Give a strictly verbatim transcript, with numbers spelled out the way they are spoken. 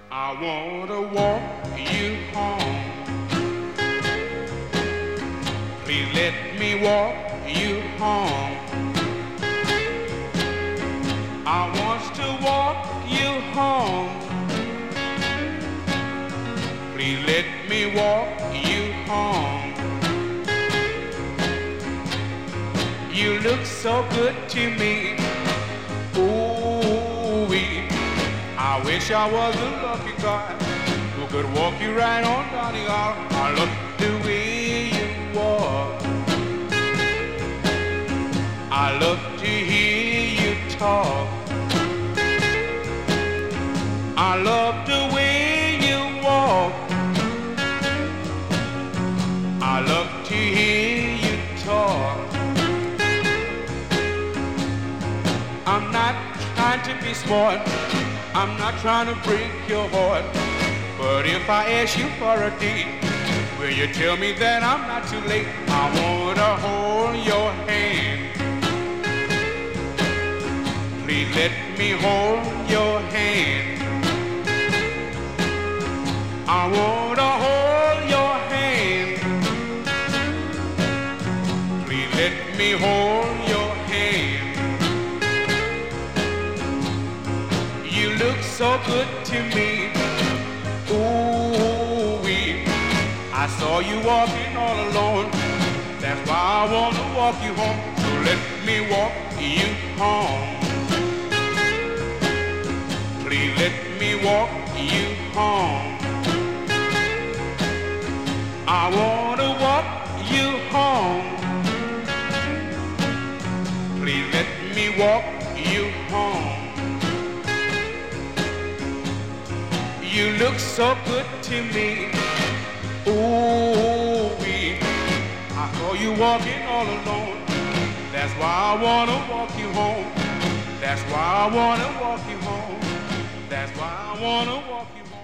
I wanna walk you home. Please let me walk you home. I want to walk you home. Please let me walk you home. You look so good to me. Ooh-wee. I wish I was a lucky guy who could walk you right on down the aisle. I love the way you walk. I love to hear you talk. I love the way you walk. I love to hear you talk. I'm not trying to be smart. I'm not trying to break your heart. But if I ask you for a date, will you tell me that I'm not too late? I wanna hold your hand. Please let me hold your hand. I wanna hold your hand. Please let me hold your hand. You look so good to me. Ooh-wee. I saw you walking all alone. That's why I wanna walk you home. So let me walk you home. Please let me walk you home. I wanna walk you home. Please let me walk you home. You look so good to me. Ooh-wee. I saw you walking all alone. That's why I wanna walk you home. That's why I wanna walk you home. That's why I wanna walk you home.